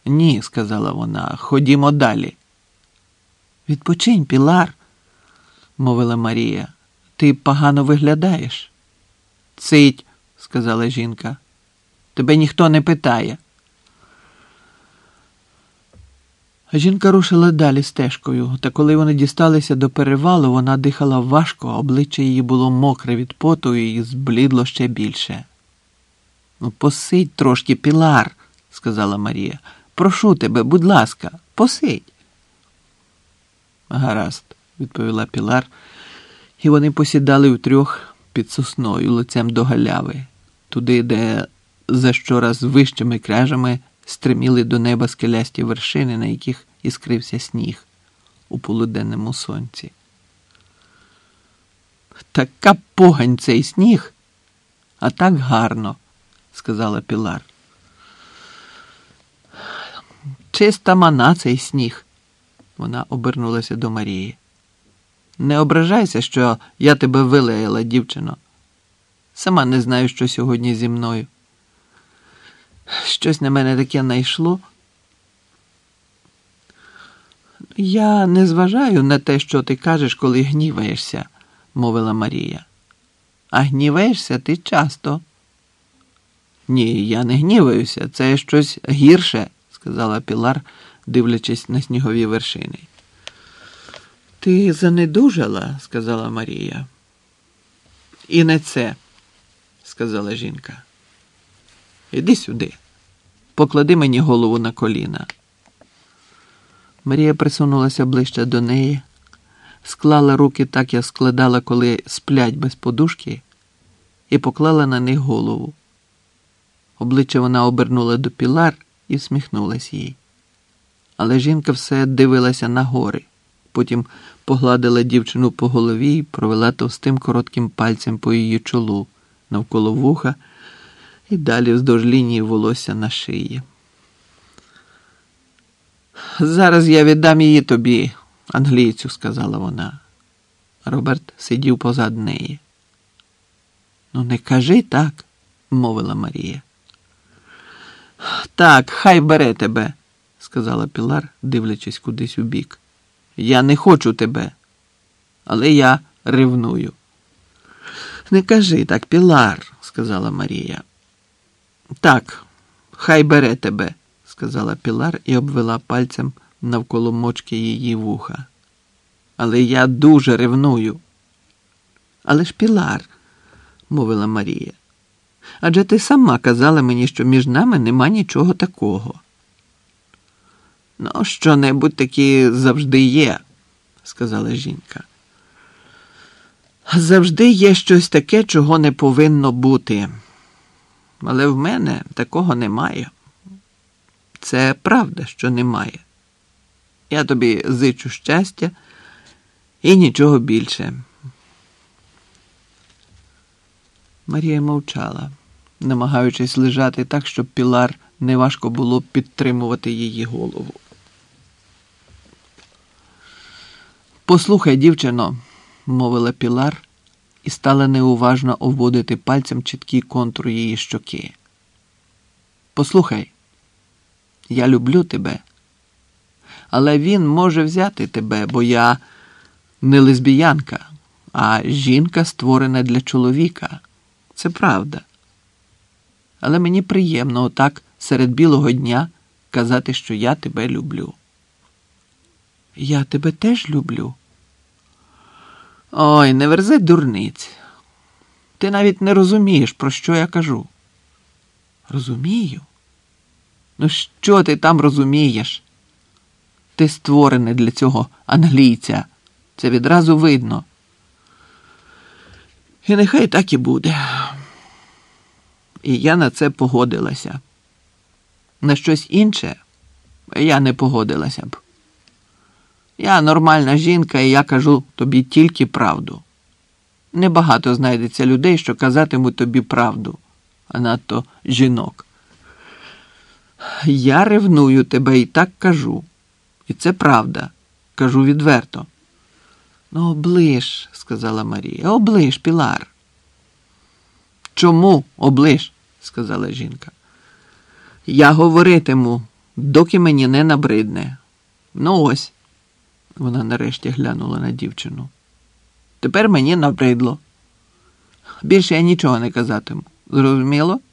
Ні, сказала вона, ходімо далі. Відпочинь, Пілар, мовила Марія. Ти погано виглядаєш. Цить, сказала жінка. Тебе ніхто не питає. Жінка рушила далі стежкою, та коли вони дісталися до перевалу, вона дихала важко, обличчя її було мокре від поту і зблідло ще більше. «Ну, посидь трошки, Пілар», – сказала Марія. «Прошу тебе, будь ласка, посидь». «Гаразд», – відповіла Пілар, і вони посідали втрьох під сосною лицем до галяви, туди, де за щораз вищими кряжами стриміли до неба скелясті вершини, на яких іскрився сніг у полуденному сонці. «Така погань цей сніг, а так гарно», – сказала Пілар. «Чиста мана цей сніг», – вона обернулася до Марії. «Не ображайся, що я тебе вилаяла, дівчино. Сама не знаю, що сьогодні зі мною. Щось на мене таке найшло. Я не зважаю на те, що ти кажеш, коли гніваєшся», – мовила Марія. «А гніваєшся ти часто». «Ні, я не гніваюся, це щось гірше», – сказала Пілар, дивлячись на снігові вершини. «Ти занедужала», – сказала Марія. «І не це», – сказала жінка. «Іди сюди, поклади мені голову на коліна». Марія присунулася ближче до неї, склала руки так, як складала, коли сплять без подушки, і поклала на них голову. Обличчя вона обернула до Пілар і всміхнулась їй. Але жінка все дивилася на гори, потім погладила дівчину по голові і провела товстим коротким пальцем по її чолу, навколо вуха і далі вздовж лінії волосся на шиї. «Зараз я віддам її тобі, англійцю», – сказала вона. Роберт сидів позад неї. «Ну не кажи так», – мовила Марія. «Так, хай бере тебе», – сказала Пілар, дивлячись кудись у бік. «Я не хочу тебе, але я ревную». «Не кажи так, Пілар», – сказала Марія. «Так, хай бере тебе», – сказала Пілар і обвела пальцем навколо мочки її вуха. «Але я дуже ревную». «Але ж, Пілар», – мовила Марія, – «адже ти сама казала мені, що між нами нема нічого такого». «Ну, що-небудь таки завжди є», – сказала жінка. «Завжди є щось таке, чого не повинно бути. Але в мене такого немає. Це правда, що немає. Я тобі зичу щастя і нічого більше». Марія мовчала, намагаючись лежати так, щоб Пілар неважко було підтримувати її голову. «Послухай, дівчино», – мовила Пілар і стала неуважно обводити пальцем чіткий контур її щоки. «Послухай, я люблю тебе, але він може взяти тебе, бо я не лесбіянка, а жінка створена для чоловіка. Це правда. Але мені приємно отак серед білого дня казати, що я тебе люблю». «Я тебе теж люблю». «Ой, не верзи дурниць. Ти навіть не розумієш, про що я кажу». «Розумію? Ну що ти там розумієш? Ти створений для цього англійця. Це відразу видно. І нехай так і буде». І я на це погодилася. На щось інше я не погодилася б. Я нормальна жінка, і я кажу тобі тільки правду. Небагато знайдеться людей, що казатимуть тобі правду, а надто жінок. Я ревную тебе і так кажу. І це правда. Кажу відверто. «Ну, оближ», – сказала Марія. «Оближ, Пілар». «Чому оближ?» – сказала жінка. «Я говоритиму», доки мені не набридне. Ну ось, вона нарешті глянула на дівчину. Тепер мені набридло. Більше я нічого не казатиму. Зрозуміло?